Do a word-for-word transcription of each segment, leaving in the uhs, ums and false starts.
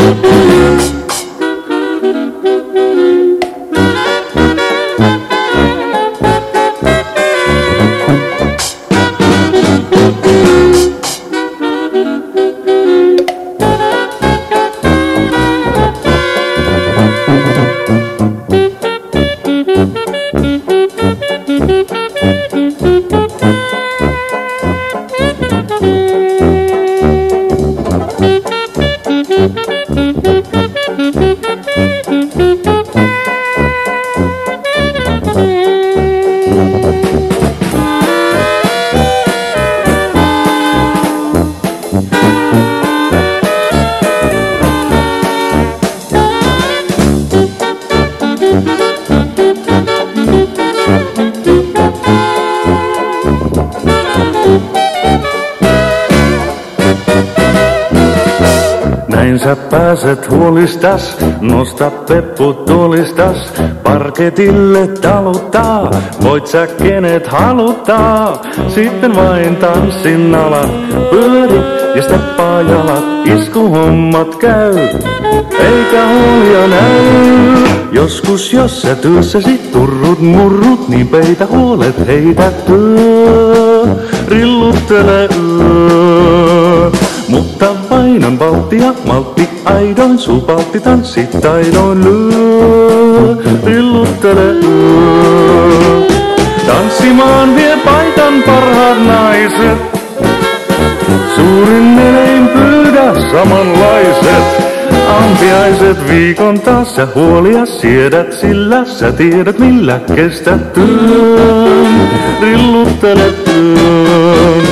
Näin sä pääset huolistas, nosta peppu tuolistas, parketille taluttaa, voit sä kenet haluttaa. Sitten vain tanssin alat, pyörit ja steppaa jalat, iskuhommat käy, eikä huolia näy. Joskus jos sä työssäsi turrut murrut, niin peitä huolet heitä työ, rilluttele yö. Mutta painon valttia, maltti aidoin, supaltti tanssi taidoin lyö, rilluttele yö. Tanssimaan vie paikan parhaat naiset, suurin elein pyydä samanlaiset. Ampiaiset viikon taas sä huolia siedät, sillä sä tiedät millä kestät työn, rilluttele työn.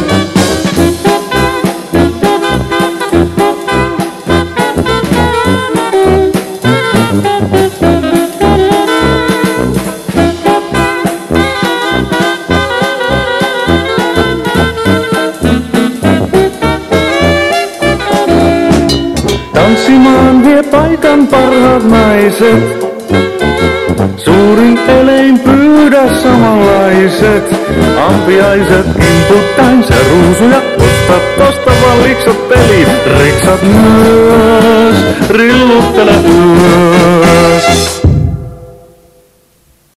Tanssimaan vie paikan parhaat naiset, suurin elein pyydä samanlaiset. Ampiaiset kimputtaen sä ruusuja ostat, tosta vaan liksat peliin, riksat myös, rilluttele ylös.